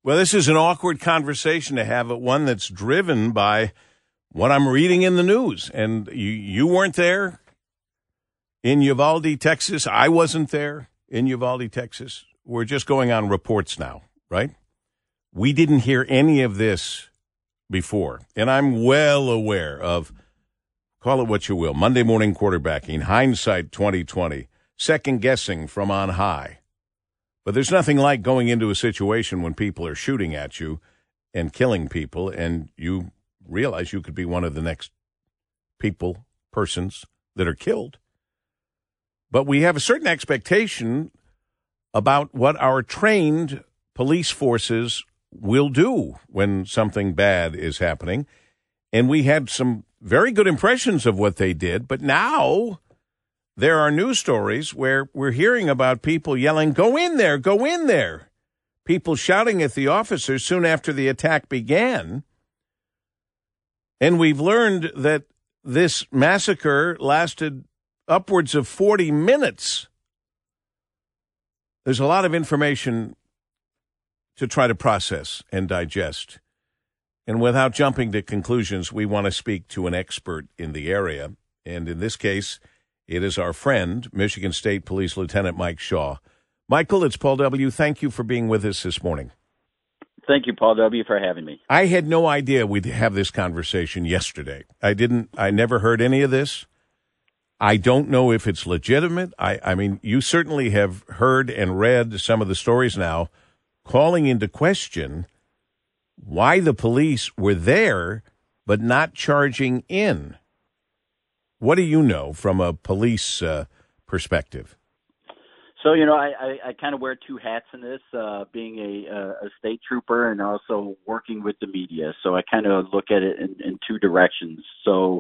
Well, this is an awkward conversation to have, but one that's driven by what I'm reading in the news. And you weren't there in Uvalde, Texas. I wasn't there in Uvalde, Texas. We're just going on reports now, right? We didn't hear any of this before. And I'm well aware of, call it what you will, Monday morning quarterbacking, hindsight 2020, second guessing from on high. But there's nothing like going into a situation when people are shooting at you and killing people, and you realize you could be one of the next persons that are killed. But we have a certain expectation about what our trained police forces will do when something bad is happening. And we had some very good impressions of what they did, but now there are news stories where we're hearing about people yelling, "Go in there, go in there." People shouting at the officers soon after the attack began. And we've learned that this massacre lasted upwards of 40 minutes. There's a lot of information to try to process and digest. And without jumping to conclusions, we want to speak to an expert in the area. And in this case, it is our friend, Michigan State Police Lieutenant Mike Shaw. Michael, it's Paul W. Thank you for being with us this morning. Thank you, Paul W., for having me. I had no idea we'd have this conversation yesterday. I never heard any of this. I don't know if it's legitimate. I mean, you certainly have heard and read some of the stories now calling into question why the police were there but not charging in. What do you know from a police perspective? So, I kind of wear two hats in this, being a state trooper and also working with the media. So I kind of look at it in two directions. So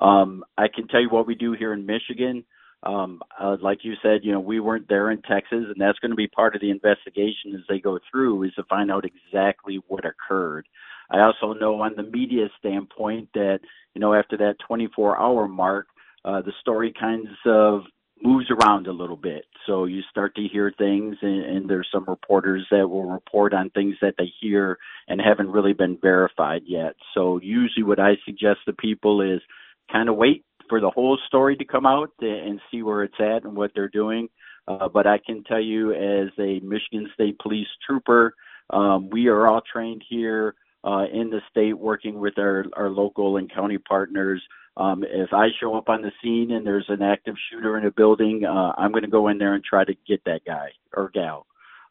I can tell you what we do here in Michigan. Like you said, we weren't there in Texas, and that's going to be part of the investigation as they go through, is to find out exactly what occurred. I also know on the media standpoint that, after that 24-hour mark, the story kind of moves around a little bit. So you start to hear things, and there's some reporters that will report on things that they hear and haven't really been verified yet. So usually what I suggest to people is kind of wait for the whole story to come out and see where it's at and what they're doing. But I can tell you, as a Michigan State Police trooper, we are all trained here in the state, working with our local and county partners. If I show up on the scene and there's an active shooter in a building, I'm going to go in there and try to get that guy or gal.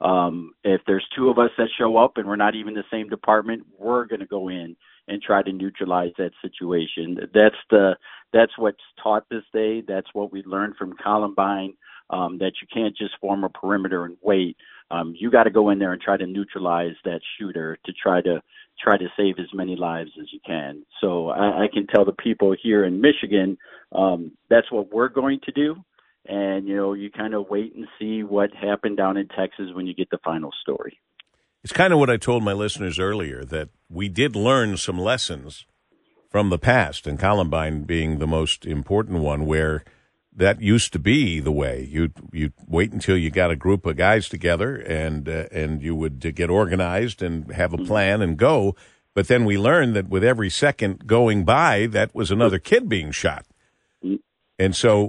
If there's two of us that show up and we're not even the same department, we're going to go in and try to neutralize that situation. That's what's taught this day. That's what we learned from Columbine, that you can't just form a perimeter and wait. You got to go in there and try to neutralize that shooter to try to save as many lives as you can. So I can tell the people here in Michigan, that's what we're going to do. And, you kind of wait and see what happened down in Texas when you get the final story. It's kind of what I told my listeners earlier, that we did learn some lessons from the past, and Columbine being the most important one, where that used to be the way. You'd wait until you got a group of guys together, and you would get organized and have a plan and go. But then we learned that with every second going by, that was another kid being shot. And so,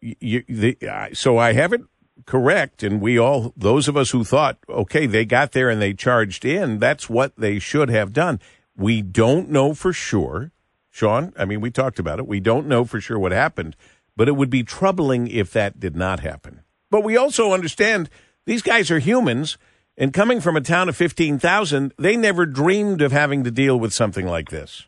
so I have it correct, and we all, those of us who thought, okay, they got there and they charged in, that's what they should have done. We don't know for sure, Sean. I mean, we talked about it. We don't know for sure what happened. But it would be troubling if that did not happen. But we also understand these guys are humans, and coming from a town of 15,000, they never dreamed of having to deal with something like this.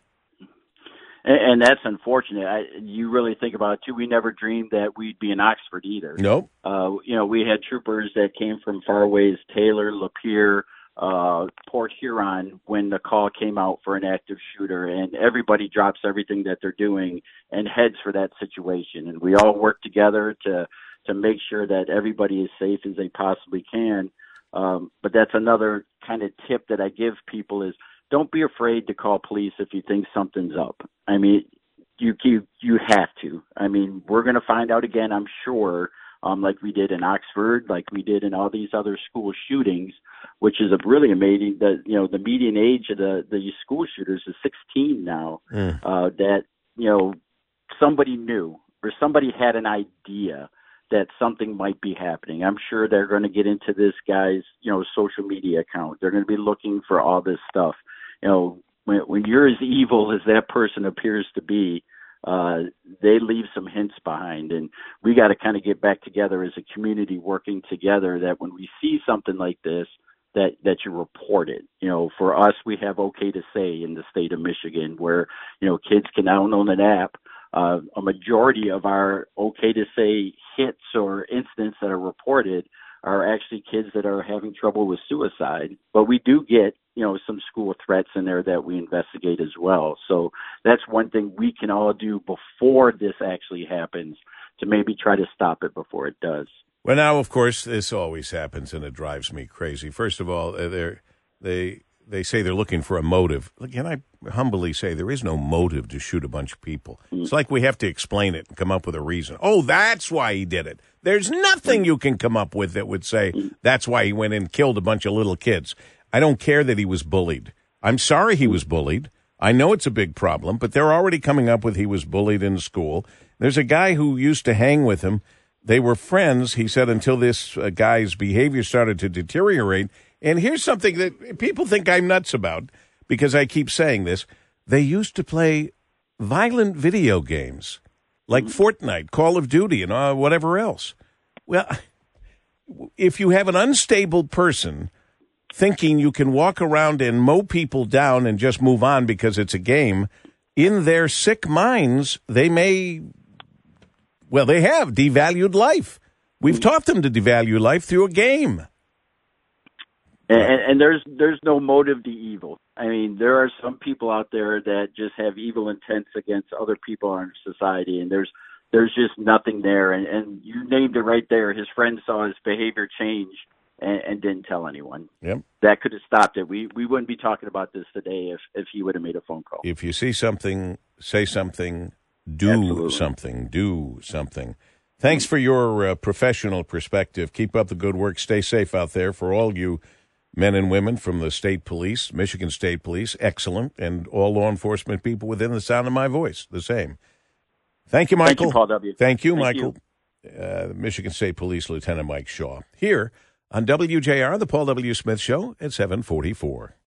And that's unfortunate. You really think about it, too. We never dreamed that we'd be in Oxford either. Nope. We had troopers that came from far ways, Taylor, Lapeer, Port Huron, when the call came out for an active shooter, and everybody drops everything that they're doing and heads for that situation. And we all work together to make sure that everybody is safe as they possibly can. But that's another kind of tip that I give people is don't be afraid to call police if you think something's up. I mean, you have to. I mean, we're going to find out again, I'm sure, like we did in Oxford, like we did in all these other school shootings, which is really amazing that, the median age of the school shooters is 16 now, that, somebody knew or somebody had an idea that something might be happening. I'm sure they're going to get into this guy's, social media account. They're going to be looking for all this stuff. When you're as evil as that person appears to be, they leave some hints behind, and we got to kind of get back together as a community, working together, that when we see something like this, that you report it. For us, we have OK to Say in the state of Michigan, where, kids can download an app. A majority of our OK to Say hits or incidents that are reported are actually kids that are having trouble with suicide. But we do get, some school threats in there that we investigate as well. So that's one thing we can all do before this actually happens, to maybe try to stop it before it does. Well, now, of course, this always happens, and it drives me crazy. First of all, they say they're looking for a motive. Can I humbly say there is no motive to shoot a bunch of people? It's like we have to explain it and come up with a reason. Oh, that's why he did it. There's nothing you can come up with that would say that's why he went and killed a bunch of little kids. I don't care that he was bullied. I'm sorry he was bullied. I know it's a big problem, but they're already coming up with he was bullied in school. There's a guy who used to hang with him. They were friends, he said, until this guy's behavior started to deteriorate. And here's something that people think I'm nuts about, because I keep saying this. They used to play violent video games like Fortnite, Call of Duty, and whatever else. Well, if you have an unstable person thinking you can walk around and mow people down and just move on because it's a game, in their sick minds, they have devalued life. We've taught them to devalue life through a game. And there's no motive to evil. I mean, there are some people out there that just have evil intents against other people in society, and there's just nothing there. And you named it right there. His friend saw his behavior change and didn't tell anyone. Yep. That could have stopped it. We wouldn't be talking about this today if he would have made a phone call. If you see something, say something. Do something. Thanks for your professional perspective. Keep up the good work. Stay safe out there. For all you men and women from the state police, Michigan State Police, excellent, and all law enforcement people within the sound of my voice, the same. Thank you, Michael. Thank you, Paul W. Thank you, Michael. Michigan State Police Lieutenant Mike Shaw here on WJR, the Paul W. Smith Show at 744.